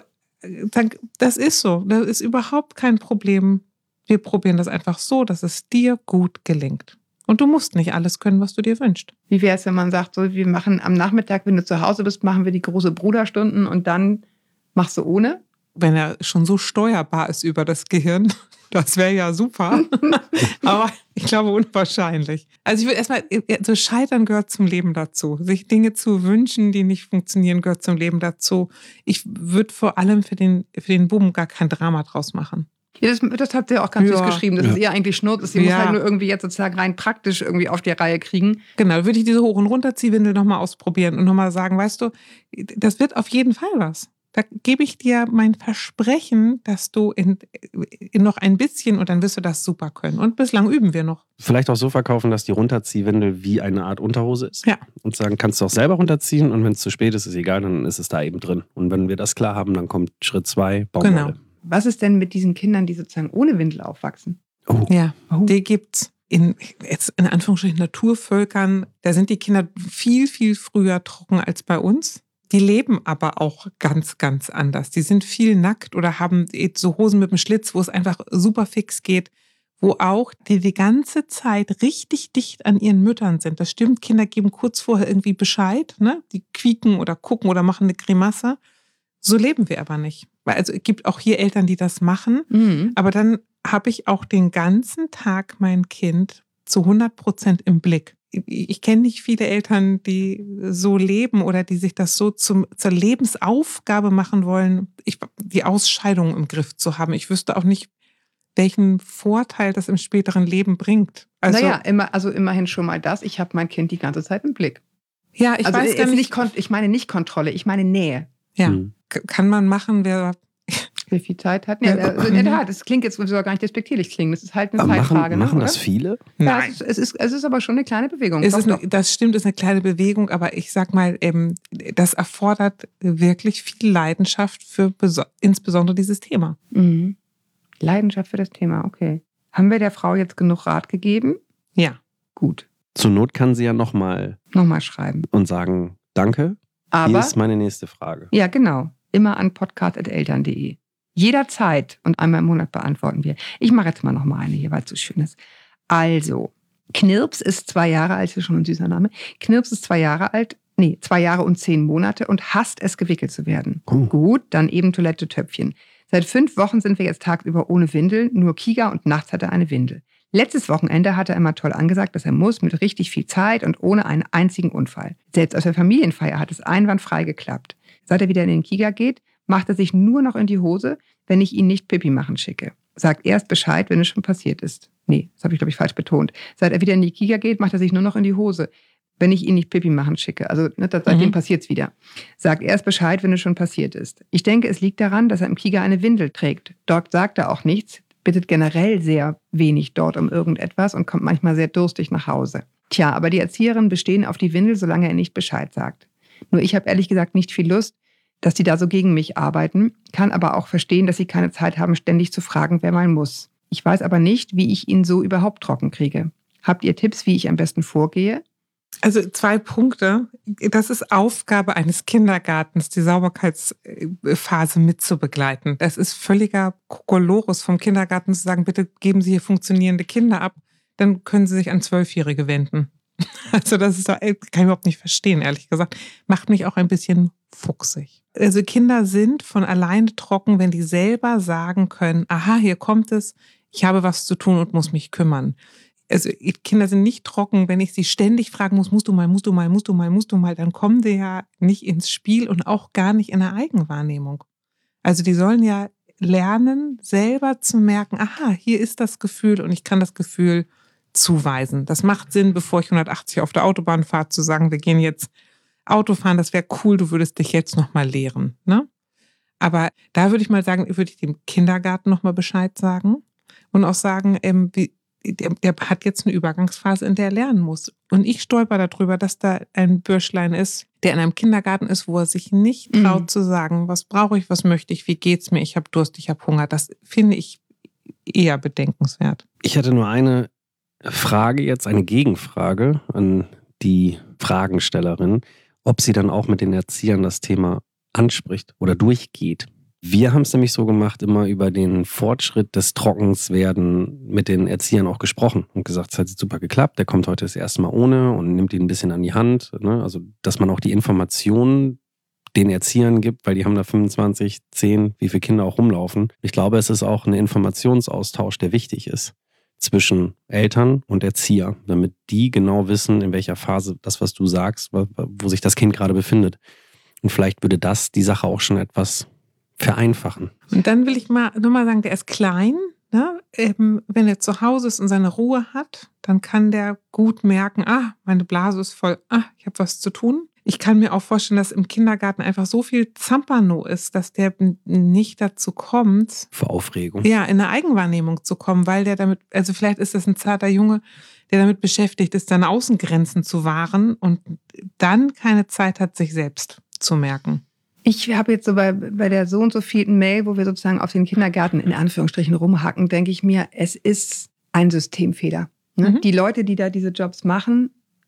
A: das ist so. Das ist überhaupt kein Problem. Wir probieren das einfach so, dass es dir gut gelingt. Und du musst nicht alles können, was du dir wünschst.
D: Wie wäre es, wenn man sagt, so, wir machen am Nachmittag, wenn du zu Hause bist, machen wir die große Bruderstunden und dann machst du ohne?
A: Wenn er schon so steuerbar ist über das Gehirn, das wäre ja super. Aber ich glaube unwahrscheinlich. Also ich würde erstmal, so Scheitern gehört zum Leben dazu. Sich Dinge zu wünschen, die nicht funktionieren, gehört zum Leben dazu. Ich würde vor allem für den Buben gar kein Drama draus machen.
D: Ja, das hat sie auch ganz süß geschrieben, dass es ihr eigentlich Schnurz ist. Sie muss halt nur irgendwie jetzt sozusagen rein praktisch irgendwie auf die Reihe kriegen.
A: Genau, würde ich diese Hoch- und Runterziehwindel nochmal ausprobieren und nochmal sagen, weißt du, das wird auf jeden Fall was. Da gebe ich dir mein Versprechen, dass du in noch ein bisschen und dann wirst du das super können. Und bislang üben wir noch.
E: Vielleicht auch so verkaufen, dass die Runterziehwindel wie eine Art Unterhose ist.
A: Ja.
E: Und sagen, kannst du auch selber runterziehen und wenn es zu spät ist, ist egal, dann ist es da eben drin. Und wenn wir das klar haben, dann kommt Schritt 2, Baumwolle.
A: Genau.
D: Was ist denn mit diesen Kindern, die sozusagen ohne Windel aufwachsen?
E: Oh.
A: Ja, die gibt's jetzt in Anführungsstrichen Naturvölkern. Da sind die Kinder viel, viel früher trocken als bei uns. Die leben aber auch ganz, ganz anders. Die sind viel nackt oder haben so Hosen mit dem Schlitz, wo es einfach super fix geht, wo auch die ganze Zeit richtig dicht an ihren Müttern sind. Das stimmt, Kinder geben kurz vorher irgendwie Bescheid, ne? Die quieken oder gucken oder machen eine Grimasse. So leben wir aber nicht. Also es gibt auch hier Eltern, die das machen, aber dann habe ich auch den ganzen Tag mein Kind zu 100% im Blick. Ich kenne nicht viele Eltern, die so leben oder die sich das so zur Lebensaufgabe machen wollen, die Ausscheidung im Griff zu haben. Ich wüsste auch nicht, welchen Vorteil das im späteren Leben bringt. Also,
D: immerhin schon mal das. Ich habe mein Kind die ganze Zeit im Blick.
A: Ja, ich weiß gar nicht.
D: Ich meine nicht Kontrolle, ich meine Nähe.
A: Ja, kann man machen, wer
D: viel Zeit hat. Ja, das klingt jetzt sogar gar nicht despektierlich klingen. Das ist halt eine Zeitfrage.
E: Machen
D: ne,
E: das viele?
D: Ja, es ist aber schon eine kleine Bewegung.
A: Das stimmt, ist eine kleine Bewegung, aber ich sag mal, das erfordert wirklich viel Leidenschaft für insbesondere dieses Thema.
D: Mhm. Leidenschaft für das Thema, okay. Haben wir der Frau jetzt genug Rat gegeben?
A: Ja.
D: Gut.
E: Zur Not kann sie ja nochmal
D: schreiben.
E: Und sagen, danke.
D: Aber,
E: hier ist meine nächste Frage.
D: Ja, genau. Immer an podcast@eltern.de. Jederzeit und einmal im Monat beantworten wir. Ich mache jetzt mal noch mal eine hier, weil es so schön ist. Also, Knirps ist 2 Jahre alt, ist schon ein süßer Name. Knirps ist 2 Jahre alt, 2 Jahre und 10 Monate und hasst es, gewickelt zu werden. Gut, dann eben Toilette-Töpfchen. Seit 5 Wochen sind wir jetzt tagsüber ohne Windel, nur Kiga und nachts hat er eine Windel. Letztes Wochenende hat er immer toll angesagt, dass er muss, mit richtig viel Zeit und ohne einen einzigen Unfall. Selbst aus der Familienfeier hat es einwandfrei geklappt. Seit er wieder in den Kiga geht, macht er sich nur noch in die Hose, wenn ich ihn nicht Pipi machen schicke. Sagt erst Bescheid, wenn es schon passiert ist. Nee, das habe ich, glaube ich, falsch betont. Seit er wieder in die Kiga geht, macht er sich nur noch in die Hose, wenn ich ihn nicht Pipi machen schicke. Also seitdem passiert es wieder. Sagt erst Bescheid, wenn es schon passiert ist. Ich denke, es liegt daran, dass er im Kiga eine Windel trägt. Dort sagt er auch nichts, bittet generell sehr wenig dort um irgendetwas und kommt manchmal sehr durstig nach Hause. Tja, aber die Erzieherinnen bestehen auf die Windel, solange er nicht Bescheid sagt. Nur ich habe ehrlich gesagt nicht viel Lust, dass die da so gegen mich arbeiten, kann aber auch verstehen, dass sie keine Zeit haben, ständig zu fragen, wer mal muss. Ich weiß aber nicht, wie ich ihn so überhaupt trocken kriege. Habt ihr Tipps, wie ich am besten vorgehe?
A: Also 2 Punkte. Das ist Aufgabe eines Kindergartens, die Sauberkeitsphase mitzubegleiten. Das ist völliger Kokolores vom Kindergarten zu sagen, bitte geben Sie hier funktionierende Kinder ab. Dann können Sie sich an 12-Jährige wenden. Also das ist doch, kann ich überhaupt nicht verstehen, ehrlich gesagt. Macht mich auch ein bisschen fuchsig. Also Kinder sind von alleine trocken, wenn die selber sagen können, aha, hier kommt es, ich habe was zu tun und muss mich kümmern. Also Kinder sind nicht trocken, wenn ich sie ständig fragen muss, musst du mal, dann kommen die ja nicht ins Spiel und auch gar nicht in der Eigenwahrnehmung. Also die sollen ja lernen, selber zu merken, aha, hier ist das Gefühl und ich kann das Gefühl zuweisen. Das macht Sinn, bevor ich 180 auf der Autobahn fahre, zu sagen, wir gehen jetzt Auto fahren, das wäre cool, du würdest dich jetzt nochmal lehren. Ne? Aber da würde ich mal sagen, würde ich dem Kindergarten nochmal Bescheid sagen und auch sagen, der hat jetzt eine Übergangsphase, in der er lernen muss. Und ich stolper darüber, dass da ein Bürschlein ist, der in einem Kindergarten ist, wo er sich nicht traut zu sagen, was brauche ich, was möchte ich, wie geht's mir, ich habe Durst, ich habe Hunger. Das finde ich eher bedenkenswert.
E: Ich hatte nur eine Frage jetzt, eine Gegenfrage an die Fragenstellerin, ob sie dann auch mit den Erziehern das Thema anspricht oder durchgeht. Wir haben es nämlich so gemacht, immer über den Fortschritt des Trockenswerden mit den Erziehern auch gesprochen und gesagt, es hat super geklappt, der kommt heute das erste Mal ohne und nimmt ihn ein bisschen an die Hand. Ne? Also, dass man auch die Informationen den Erziehern gibt, weil die haben da 25, 10, wie viele Kinder auch rumlaufen. Ich glaube, es ist auch ein Informationsaustausch, der wichtig ist zwischen Eltern und Erzieher, damit die genau wissen, in welcher Phase das, was du sagst, wo sich das Kind gerade befindet. Und vielleicht würde das die Sache auch schon etwas vereinfachen.
A: Und dann will ich nur mal sagen, der ist klein. Ne? Wenn er zu Hause ist und seine Ruhe hat, dann kann der gut merken, meine Blase ist voll, ich habe was zu tun. Ich kann mir auch vorstellen, dass im Kindergarten einfach so viel Zampano ist, dass der nicht dazu kommt,
E: für Aufregung.
A: Ja, in eine Eigenwahrnehmung zu kommen, weil der damit, also vielleicht ist das ein zarter Junge, der damit beschäftigt ist, seine Außengrenzen zu wahren und dann keine Zeit hat, sich selbst zu merken.
D: Ich habe jetzt so bei der so und so vielen Mail, wo wir sozusagen auf den Kindergarten in Anführungsstrichen rumhacken, denke ich mir, es ist ein Systemfehler. Ne? Die Leute, die da diese Jobs machen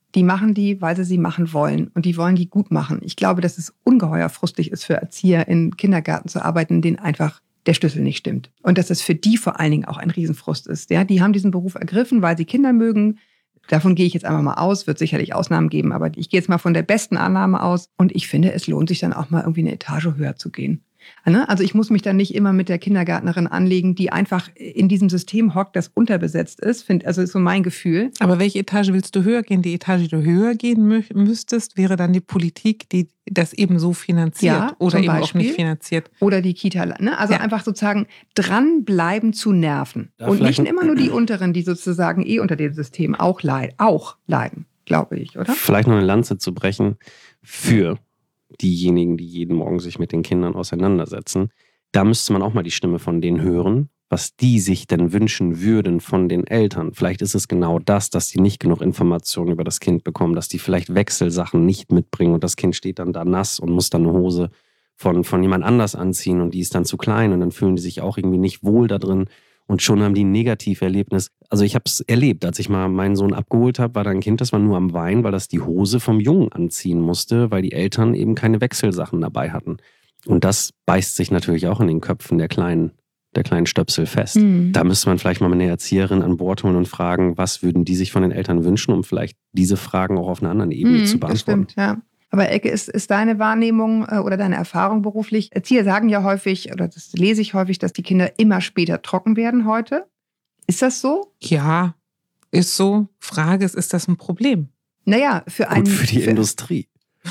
D: die, weil sie machen wollen. Und die wollen die gut machen. Ich glaube, dass es ungeheuer frustig ist für Erzieher, in Kindergarten zu arbeiten, in denen einfach der Schlüssel nicht stimmt. Und dass es für die vor allen Dingen auch ein Riesenfrust ist. Ja? Die haben diesen Beruf ergriffen, weil sie Kinder mögen. Davon gehe ich jetzt einfach mal aus, wird sicherlich Ausnahmen geben, aber ich gehe jetzt mal von der besten Annahme aus. Und ich finde, es lohnt sich dann auch mal irgendwie eine Etage höher zu gehen. Also ich muss mich dann nicht immer mit der Kindergärtnerin anlegen, die einfach in diesem System hockt, das unterbesetzt ist. Also ist so mein Gefühl.
A: Aber welche Etage willst du höher gehen? Die Etage, die du höher gehen müsstest, wäre dann die Politik, die das eben so finanziert oder eben auch nicht finanziert.
D: Oder die Kita. Ne? Also einfach sozusagen dranbleiben zu nerven. Und nicht immer nur die Unteren, die sozusagen unter dem System auch leiden, glaube ich, oder?
E: Vielleicht noch eine Lanze zu brechen für diejenigen, die jeden Morgen sich mit den Kindern auseinandersetzen. Da müsste man auch mal die Stimme von denen hören, was die sich denn wünschen würden von den Eltern. Vielleicht ist es genau das, dass die nicht genug Informationen über das Kind bekommen, dass die vielleicht Wechselsachen nicht mitbringen und das Kind steht dann da nass und muss dann eine Hose von jemand anders anziehen und die ist dann zu klein und dann fühlen die sich auch irgendwie nicht wohl da drin. Und schon haben die ein Negativerlebnis. Also ich habe es erlebt, als ich mal meinen Sohn abgeholt habe, war da ein Kind, das war nur am Weinen, weil das die Hose vom Jungen anziehen musste, weil die Eltern eben keine Wechselsachen dabei hatten. Und das beißt sich natürlich auch in den Köpfen der kleinen Stöpsel fest. Da müsste man vielleicht mal eine Erzieherin an Bord holen und fragen, was würden die sich von den Eltern wünschen, um vielleicht diese Fragen auch auf einer anderen Ebene zu beantworten.
D: Das stimmt, ja. Aber Elke, ist deine Wahrnehmung oder deine Erfahrung beruflich? Erzieher sagen ja häufig, oder das lese ich häufig, dass die Kinder immer später trocken werden heute. Ist das so?
A: Ja, ist so. Frage ist das ein Problem?
D: Naja, für
E: die Industrie.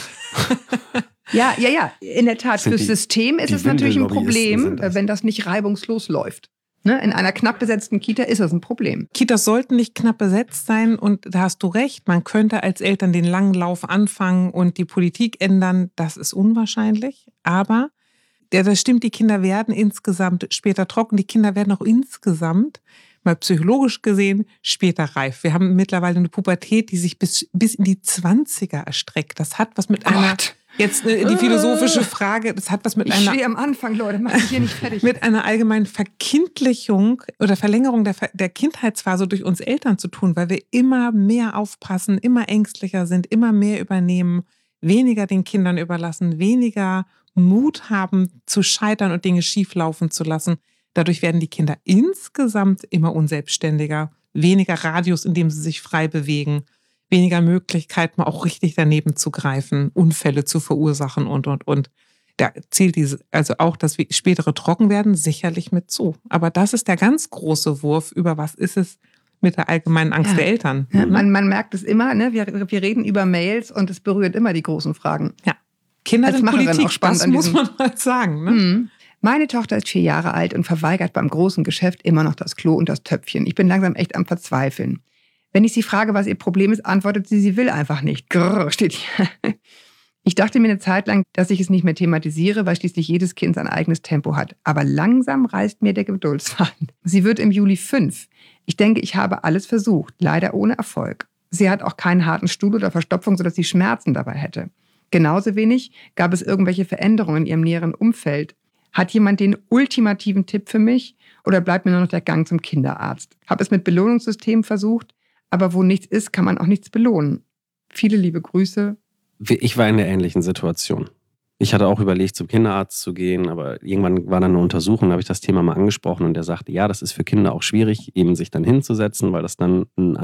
D: Ja, in der Tat. Fürs System ist es natürlich ein Problem, wenn das nicht reibungslos läuft. Ne? In einer knapp besetzten Kita ist das ein Problem.
A: Kitas sollten nicht knapp besetzt sein und da hast du recht, man könnte als Eltern den langen Lauf anfangen und die Politik ändern, das ist unwahrscheinlich, aber das stimmt, die Kinder werden insgesamt später trocken, die Kinder werden auch insgesamt, mal psychologisch gesehen, später reif. Wir haben mittlerweile eine Pubertät, die sich bis in die 20er erstreckt. Das hat was mit einer Jetzt die philosophische Frage, das hat was mit
D: Ich
A: einer...
D: stehe am Anfang, Leute, mach mich hier nicht fertig.
A: mit einer allgemeinen Verkindlichung oder Verlängerung der Kindheitsphase durch uns Eltern zu tun, weil wir immer mehr aufpassen, immer ängstlicher sind, immer mehr übernehmen, weniger den Kindern überlassen, weniger Mut haben zu scheitern und Dinge schieflaufen zu lassen. Dadurch werden die Kinder insgesamt immer unselbstständiger, weniger Radius, in dem sie sich frei bewegen, weniger Möglichkeit, mal auch richtig daneben zu greifen, Unfälle zu verursachen und. Da zählt also auch das spätere Trockenwerden sicherlich mit zu. Aber das ist der ganz große Wurf über was ist es mit der allgemeinen Angst der Eltern.
D: Ja, man merkt es immer, ne? Wir reden über Mails und es berührt immer die großen Fragen.
A: Ja, Kinder
D: Als
A: sind
D: Macherin
A: Politik,
D: auch spannend
A: das
D: an
A: muss
D: diesem-
A: man mal sagen. Ne?
D: Mhm. Meine Tochter ist 4 Jahre alt und verweigert beim großen Geschäft immer noch das Klo und das Töpfchen. Ich bin langsam echt am Verzweifeln. Wenn ich sie frage, was ihr Problem ist, antwortet sie will einfach nicht. Grrr, steht hier. Ich dachte mir eine Zeit lang, dass ich es nicht mehr thematisiere, weil schließlich jedes Kind sein eigenes Tempo hat. Aber langsam reißt mir der Geduldsfaden. Sie wird im Juli 5. Ich denke, ich habe alles versucht, leider ohne Erfolg. Sie hat auch keinen harten Stuhl oder Verstopfung, sodass sie Schmerzen dabei hätte. Genauso wenig gab es irgendwelche Veränderungen in ihrem näheren Umfeld. Hat jemand den ultimativen Tipp für mich oder bleibt mir nur noch der Gang zum Kinderarzt? Habe es mit Belohnungssystemen versucht, aber wo nichts ist, kann man auch nichts belohnen. Viele liebe Grüße.
E: Ich war in der ähnlichen Situation. Ich hatte auch überlegt, zum Kinderarzt zu gehen, aber irgendwann war dann eine Untersuchung, da habe ich das Thema mal angesprochen und der sagte, ja, das ist für Kinder auch schwierig, eben sich dann hinzusetzen, weil das dann eine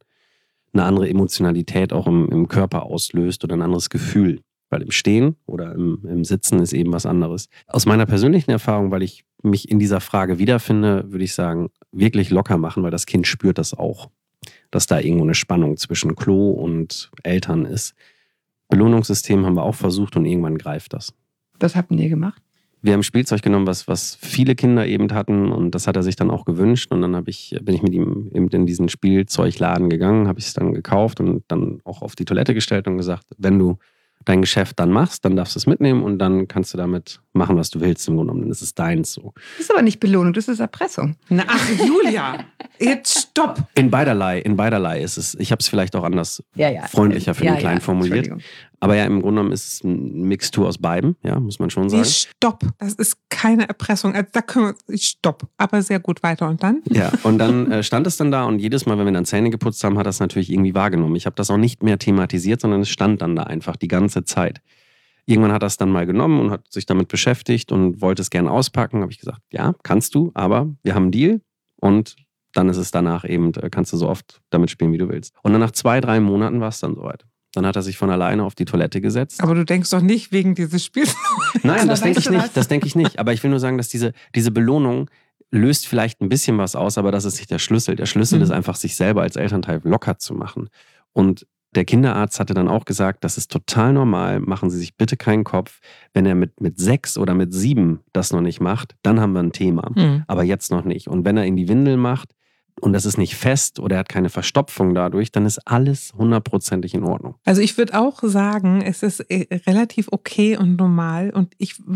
E: andere Emotionalität auch im Körper auslöst oder ein anderes Gefühl. Weil im Stehen oder im Sitzen ist eben was anderes. Aus meiner persönlichen Erfahrung, weil ich mich in dieser Frage wiederfinde, würde ich sagen, wirklich locker machen, weil das Kind spürt das auch, dass da irgendwo eine Spannung zwischen Klo und Eltern ist. Belohnungssystem haben wir auch versucht und irgendwann greift das.
D: Was habt ihr gemacht?
E: Wir haben Spielzeug genommen, was viele Kinder eben hatten und das hat er sich dann auch gewünscht und dann bin ich mit ihm eben in diesen Spielzeugladen gegangen, habe ich es dann gekauft und dann auch auf die Toilette gestellt und gesagt, wenn du dein Geschäft dann machst, dann darfst du es mitnehmen und dann kannst du damit machen, was du willst im Grunde genommen. Dann ist es deins so.
D: Das ist aber nicht Belohnung, das ist Erpressung.
A: Na, ach, Julia, jetzt stopp.
E: In beiderlei ist es. Ich habe es vielleicht auch anders freundlicher für den Kleinen formuliert.
D: Entschuldigung.
E: Aber ja, im Grunde genommen ist es eine Mixtur aus beidem, ja, muss man schon sagen.
A: Stopp, das ist keine Erpressung. Also da können wir, stopp, aber sehr gut weiter. Und dann?
E: Ja, und dann stand es dann da und jedes Mal, wenn wir dann Zähne geputzt haben, hat das natürlich irgendwie wahrgenommen. Ich habe das auch nicht mehr thematisiert, sondern es stand dann da einfach die ganze Zeit. Irgendwann hat er es dann mal genommen und hat sich damit beschäftigt und wollte es gerne auspacken. Habe ich gesagt, ja, kannst du, aber wir haben einen Deal und dann ist es danach eben, kannst du so oft damit spielen, wie du willst. Und dann nach 2-3 Monaten war es dann soweit. Dann hat er sich von alleine auf die Toilette gesetzt.
A: Aber du denkst doch nicht wegen dieses Spiels.
E: Nein, das denke
D: weißt
E: ich
D: du
E: nicht. Das denke ich nicht. Aber ich will nur sagen, dass diese Belohnung löst vielleicht ein bisschen was aus, aber das ist nicht der Schlüssel. Der Schlüssel ist einfach, sich selber als Elternteil locker zu machen. Und der Kinderarzt hatte dann auch gesagt, das ist total normal, machen Sie sich bitte keinen Kopf. Wenn er mit 6 oder mit 7 das noch nicht macht, dann haben wir ein Thema. Aber jetzt noch nicht. Und wenn er in die Windel macht und das ist nicht fest oder er hat keine Verstopfung dadurch, dann ist alles 100%ig in Ordnung.
A: Also ich würde auch sagen, es ist relativ okay und normal und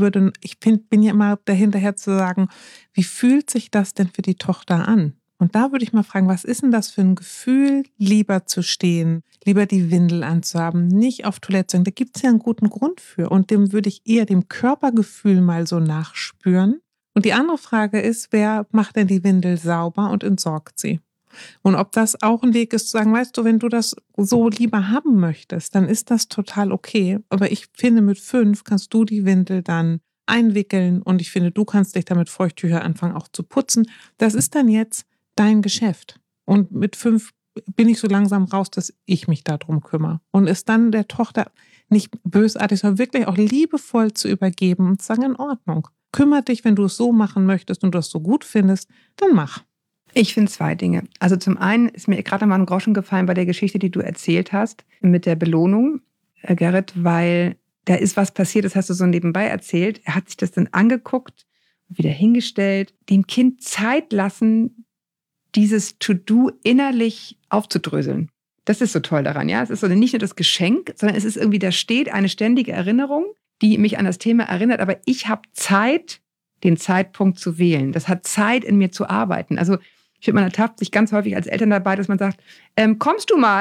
A: bin ja immer dahinterher zu sagen, wie fühlt sich das denn für die Tochter an? Und da würde ich mal fragen, was ist denn das für ein Gefühl, lieber zu stehen, lieber die Windel anzuhaben, nicht auf Toilette zu gehen? Da gibt es ja einen guten Grund für und dem würde ich eher dem Körpergefühl mal so nachspüren. Und die andere Frage ist, wer macht denn die Windel sauber und entsorgt sie? Und ob das auch ein Weg ist zu sagen, weißt du, wenn du das so lieber haben möchtest, dann ist das total okay. Aber ich finde, mit 5 kannst du die Windel dann einwickeln und ich finde, du kannst dich damit Feuchttücher anfangen auch zu putzen. Das ist dann jetzt dein Geschäft. Und mit 5 bin ich so langsam raus, dass ich mich darum kümmere. Und es dann der Tochter nicht bösartig, sondern wirklich auch liebevoll zu übergeben und zu sagen, in Ordnung. Kümmere dich, wenn du es so machen möchtest und du es so gut findest, dann mach.
D: Ich finde 2 Dinge. Also zum einen ist mir gerade mal ein Groschen gefallen bei der Geschichte, die du erzählt hast, mit der Belohnung, Gerrit, weil da ist was passiert, das hast du so nebenbei erzählt. Er hat sich das dann angeguckt, wieder hingestellt, dem Kind Zeit lassen, dieses To-Do innerlich aufzudröseln. Das ist so toll daran, ja. Es ist so nicht nur das Geschenk, sondern es ist irgendwie, da steht eine ständige Erinnerung, die mich an das Thema erinnert, aber ich habe Zeit, den Zeitpunkt zu wählen. Das hat Zeit, in mir zu arbeiten. Also ich finde, man ertappt sich ganz häufig als Eltern dabei, dass man sagt, kommst du mal?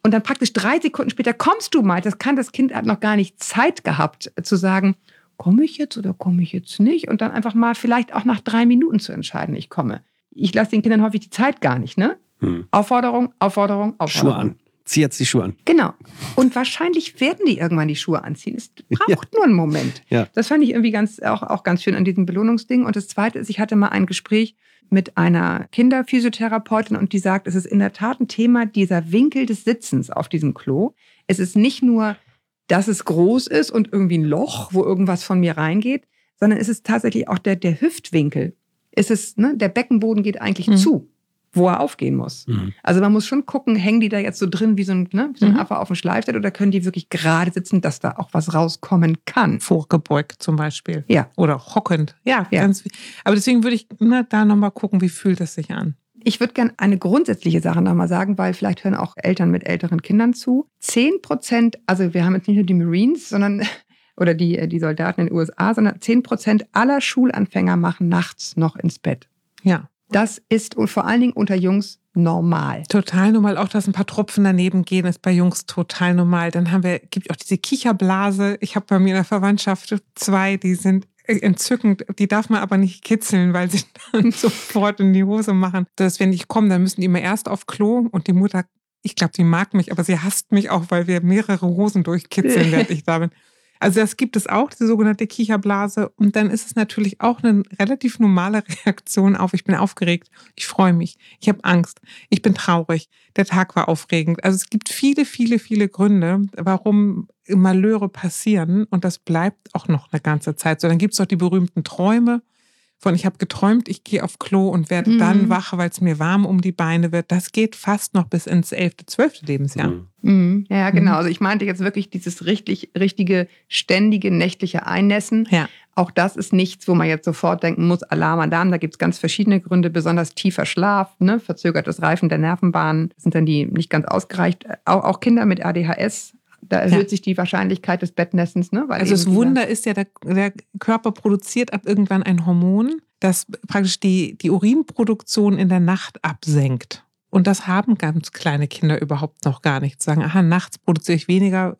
D: Und dann praktisch 3 Sekunden später kommst du mal. Das kann das Kind hat noch gar nicht Zeit gehabt zu sagen, komme ich jetzt oder komme ich jetzt nicht? Und dann einfach mal vielleicht auch nach 3 Minuten zu entscheiden, ich komme. Ich lasse den Kindern häufig die Zeit gar nicht, ne? Aufforderung.
E: Schuhe an. Zieh jetzt die Schuhe an.
D: Genau. Und wahrscheinlich werden die irgendwann die Schuhe anziehen. Es braucht nur einen Moment. Ja. Das fand ich irgendwie auch ganz schön an diesem Belohnungsding. Und das Zweite ist, ich hatte mal ein Gespräch mit einer Kinderphysiotherapeutin und die sagt, es ist in der Tat ein Thema, dieser Winkel des Sitzens auf diesem Klo. Es ist nicht nur, dass es groß ist und irgendwie ein Loch, wo irgendwas von mir reingeht, sondern es ist tatsächlich auch der Hüftwinkel. Es ist, ne, der Beckenboden geht eigentlich zu, wo er aufgehen muss. Also man muss schon gucken, hängen die da jetzt so drin wie so ein Affe auf dem Schleifstedt oder können die wirklich gerade sitzen, dass da auch was rauskommen kann?
A: Vorgebeugt zum Beispiel.
D: Ja.
A: Oder hockend. Ja. Ganz, aber deswegen würde ich da nochmal gucken, wie fühlt es sich an.
D: Ich würde gerne eine grundsätzliche Sache nochmal sagen, weil vielleicht hören auch Eltern mit älteren Kindern zu. 10%, also wir haben jetzt nicht nur die Marines, sondern oder die Soldaten in den USA, sondern 10% aller Schulanfänger machen nachts noch ins Bett.
A: Ja.
D: Das ist vor allen Dingen unter Jungs normal.
A: Total normal. Auch, dass ein paar Tropfen daneben gehen, ist bei Jungs total normal. Dann gibt auch diese Kicherblase. Ich habe bei mir in der Verwandtschaft 2, die sind entzückend. Die darf man aber nicht kitzeln, weil sie dann sofort in die Hose machen. Dass wenn ich komme, dann müssen die immer erst auf Klo und die Mutter, ich glaube, die mag mich, aber sie hasst mich auch, weil wir mehrere Hosen durchkitzeln, während ich da bin. Also das gibt es auch, die sogenannte Kicherblase. Und dann ist es natürlich auch eine relativ normale Reaktion auf, ich bin aufgeregt, ich freue mich, ich habe Angst, ich bin traurig, der Tag war aufregend. Also es gibt viele, viele, viele Gründe, warum Malheure passieren. Und das bleibt auch noch eine ganze Zeit so. Dann gibt es auch die berühmten Träume von, ich habe geträumt, ich gehe auf Klo und werde dann wach, weil es mir warm um die Beine wird. Das geht fast noch bis ins 11., 12. Lebensjahr.
D: Ja, genau. Also ich meinte jetzt wirklich dieses richtige, ständige, nächtliche Einnässen.
A: Ja.
D: Auch das ist nichts, wo man jetzt sofort denken muss, Alarm. Da gibt es ganz verschiedene Gründe, besonders tiefer Schlaf, ne, verzögertes Reifen der Nervenbahnen. Das sind dann die nicht ganz ausgereicht. Auch Kinder mit ADHS, da erhöht sich die Wahrscheinlichkeit des Bettnässens. Ne, weil
A: also das Wunder ist ja, der Körper produziert ab irgendwann ein Hormon, das praktisch die Urinproduktion in der Nacht absenkt. Und das haben ganz kleine Kinder überhaupt noch gar nicht. Sagen, nachts produziere ich weniger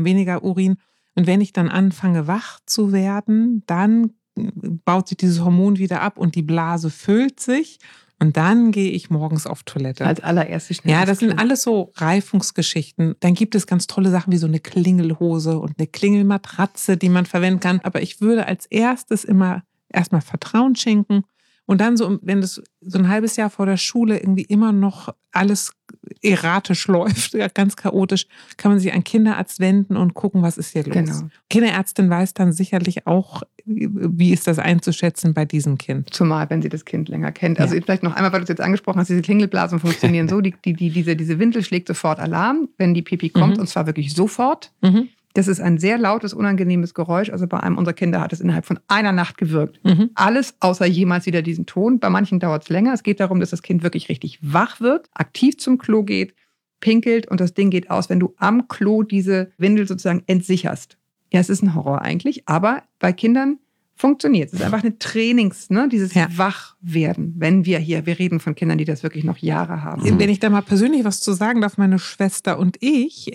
A: Urin. Und wenn ich dann anfange, wach zu werden, dann baut sich dieses Hormon wieder ab und die Blase füllt sich. Und dann gehe ich morgens auf Toilette.
D: Als allererste schnell.
A: Ja, das sind alles so Reifungsgeschichten. Dann gibt es ganz tolle Sachen wie so eine Klingelhose und eine Klingelmatratze, die man verwenden kann. Aber ich würde als erstes immer erstmal Vertrauen schenken. Und dann so, wenn das so ein halbes Jahr vor der Schule irgendwie immer noch alles erratisch läuft, ganz chaotisch, kann man sich an Kinderarzt wenden und gucken, was ist hier los. Genau. Kinderärztin weiß dann sicherlich auch, wie ist das einzuschätzen bei diesem Kind.
D: Zumal, wenn sie das Kind länger kennt. Also vielleicht noch einmal, weil du es jetzt angesprochen hast, diese Klingelblasen funktionieren so, diese Windel schlägt sofort Alarm, wenn die Pipi kommt, und zwar wirklich sofort. Das ist ein sehr lautes, unangenehmes Geräusch. Also bei einem unserer Kinder hat es innerhalb von einer Nacht gewirkt. Alles außer jemals wieder diesen Ton. Bei manchen dauert es länger. Es geht darum, dass das Kind wirklich richtig wach wird, aktiv zum Klo geht, pinkelt und das Ding geht aus, wenn du am Klo diese Windel sozusagen entsicherst. Ja, es ist ein Horror eigentlich, aber bei Kindern funktioniert es. Es ist einfach eine dieses Wachwerden. Wenn wir reden von Kindern, die das wirklich noch Jahre haben.
A: Wenn ich da mal persönlich was zu sagen darf, meine Schwester und ich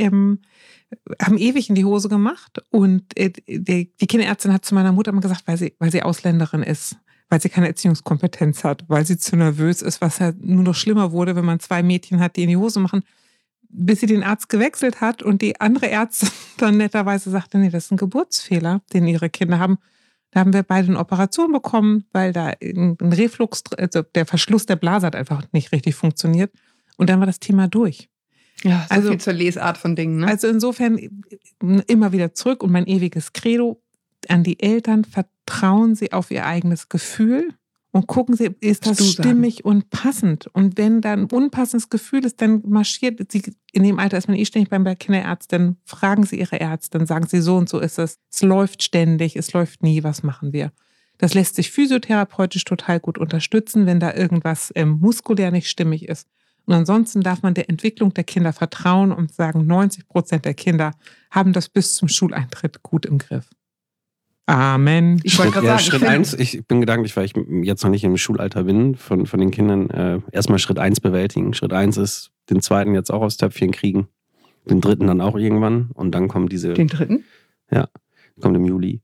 A: haben ewig in die Hose gemacht und die Kinderärztin hat zu meiner Mutter immer gesagt, weil sie Ausländerin ist, weil sie keine Erziehungskompetenz hat, weil sie zu nervös ist, was ja nur noch schlimmer wurde, wenn man 2 Mädchen hat, die in die Hose machen, bis sie den Arzt gewechselt hat und die andere Ärztin dann netterweise sagte, nee, das ist ein Geburtsfehler, den ihre Kinder haben. Da haben wir beide eine Operation bekommen, weil da ein Reflux, also der Verschluss der Blase hat einfach nicht richtig funktioniert und dann war das Thema durch.
D: Ja, so viel zur Lesart von Dingen. Ne?
A: Also insofern immer wieder zurück und mein ewiges Credo an die Eltern, vertrauen Sie auf Ihr eigenes Gefühl und gucken Sie, ist das stimmig und passend? Und wenn da ein unpassendes Gefühl ist, dann marschiert Sie, in dem Alter ist man ständig bei Kinderärztin, fragen Sie Ihre Ärztin, sagen Sie, so und so ist es. Es läuft ständig, es läuft nie, was machen wir? Das lässt sich physiotherapeutisch total gut unterstützen, wenn da irgendwas muskulär nicht stimmig ist. Und ansonsten darf man der Entwicklung der Kinder vertrauen und sagen, 90% der Kinder haben das bis zum Schuleintritt gut im Griff. Amen.
E: Ich wollte gerade sagen, Schritt 1, ich bin gedanklich, weil ich jetzt noch nicht im Schulalter bin, von den Kindern erstmal Schritt 1 bewältigen. Schritt 1 ist, den zweiten jetzt auch aufs Töpfchen kriegen. Den 3. dann auch irgendwann. Und dann kommt diese...
D: Den 3.?
E: Ja, kommt im Juli.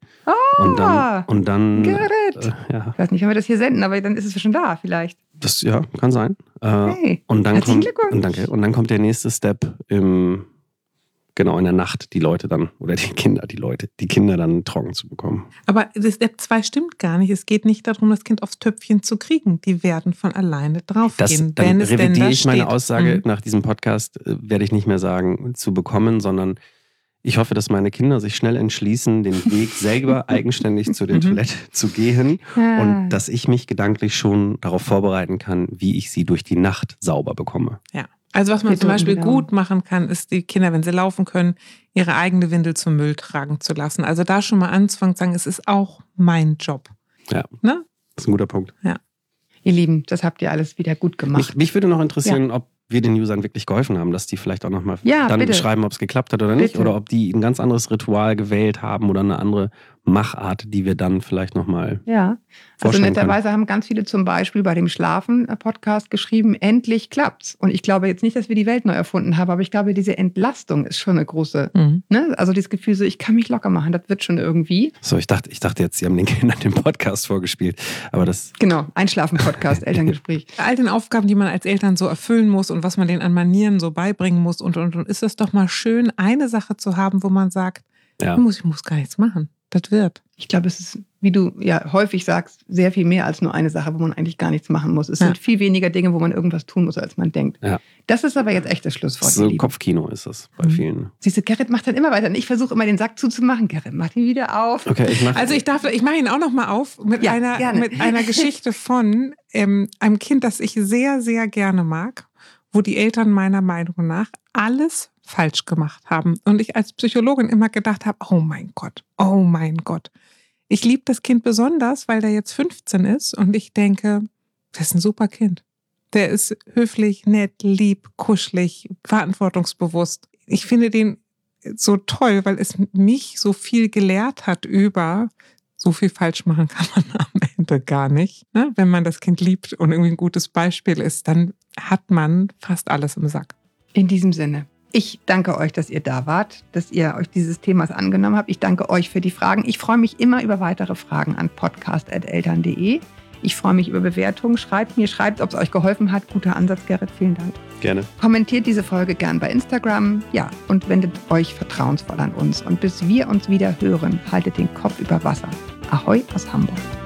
E: Und dann
D: Gerrit!
E: Ja.
D: Ich weiß nicht, wenn wir das hier senden, aber dann ist es schon da vielleicht.
E: Das, ja, kann sein.
D: Hey,
E: und dann
D: herzlichen
E: kommt,
D: Glückwunsch.
E: danke. Und dann kommt der nächste Step in der Nacht, die Leute dann, oder die Kinder dann trocken zu bekommen.
A: Aber das Step 2 stimmt gar nicht. Es geht nicht darum, das Kind aufs Töpfchen zu kriegen. Die werden von alleine draufgehen.
E: Dann revidiere ich meine
A: steht.
E: Aussage nach diesem Podcast, werde ich nicht mehr sagen, zu bekommen, sondern ich hoffe, dass meine Kinder sich schnell entschließen, den Weg selber eigenständig zu der Toilette zu gehen und dass ich mich gedanklich schon darauf vorbereiten kann, wie ich sie durch die Nacht sauber bekomme.
A: Ja. Also was man zum Beispiel gut machen kann, ist die Kinder, wenn sie laufen können, ihre eigene Windel zum Müll tragen zu lassen. Also da schon mal anzufangen, zu sagen, es ist auch mein Job.
E: Ja,
A: ne?
E: Das ist ein guter Punkt.
A: Ja.
D: Ihr Lieben, das habt ihr alles wieder gut gemacht.
E: Mich würde noch interessieren, ob wir den Usern wirklich geholfen haben, dass die vielleicht auch nochmal dann schreiben, ob es geklappt hat oder nicht. Oder ob die ein ganz anderes Ritual gewählt haben oder eine andere Machart, die wir dann vielleicht nochmal
D: Also netterweise haben ganz viele zum Beispiel bei dem Schlafen-Podcast geschrieben, endlich klappt's. Und ich glaube jetzt nicht, dass wir die Welt neu erfunden haben, aber ich glaube, diese Entlastung ist schon eine große, ne? Also dieses Gefühl so, ich kann mich locker machen, das wird schon irgendwie.
E: So, ich dachte jetzt, Sie haben den Kindern den Podcast vorgespielt, aber das...
D: Genau, Einschlafen-Podcast, Elterngespräch.
A: All den Aufgaben, die man als Eltern so erfüllen muss und was man denen an Manieren so beibringen muss und ist es doch mal schön, eine Sache zu haben, wo man sagt, ich muss gar nichts machen. Das wird.
D: Ich glaube, es ist, wie du ja häufig sagst, sehr viel mehr als nur eine Sache, wo man eigentlich gar nichts machen muss. Es sind viel weniger Dinge, wo man irgendwas tun muss, als man denkt. Ja. Das ist aber jetzt echt das Schlusswort.
E: So Kopfkino ist das bei vielen.
D: Siehst du, Gerrit macht dann immer weiter. Und ich versuche immer den Sack zuzumachen. Gerrit, mach ihn wieder auf.
E: Okay, ich
A: mache ihn auch noch mal auf mit einer Geschichte von einem Kind, das ich sehr, sehr gerne mag, wo die Eltern meiner Meinung nach alles falsch gemacht haben. Und ich als Psychologin immer gedacht habe, oh mein Gott. Ich liebe das Kind besonders, weil der jetzt 15 ist und ich denke, das ist ein super Kind. Der ist höflich, nett, lieb, kuschelig, verantwortungsbewusst. Ich finde den so toll, weil es mich so viel gelehrt hat über, so viel falsch machen kann man am Ende gar nicht. Ne? Wenn man das Kind liebt und irgendwie ein gutes Beispiel ist, dann hat man fast alles im Sack.
D: In diesem Sinne. Ich danke euch, dass ihr da wart, dass ihr euch dieses Themas angenommen habt. Ich danke euch für die Fragen. Ich freue mich immer über weitere Fragen an podcast@eltern.de. Ich freue mich über Bewertungen. Schreibt, ob es euch geholfen hat. Guter Ansatz, Gerrit. Vielen Dank.
E: Gerne.
D: Kommentiert diese Folge gern bei Instagram. Ja, und wendet euch vertrauensvoll an uns. Und bis wir uns wieder hören, haltet den Kopf über Wasser. Ahoi aus Hamburg.